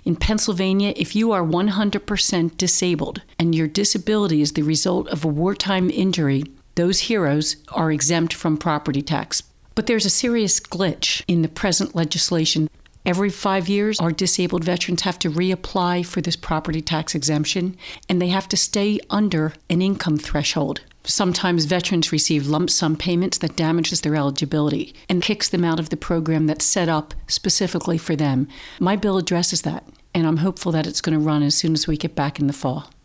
In Pennsylvania, if you are 100% disabled and your disability is the result of a wartime injury, those heroes are exempt from property tax. But there's a serious glitch in the present legislation. Every 5 years, our disabled veterans have to reapply for this property tax exemption, and they have to stay under an income threshold. Sometimes veterans receive lump sum payments that damages their eligibility and kicks them out of the program that's set up specifically for them. My bill addresses that, and I'm hopeful that it's going to run as soon as we get back in the fall.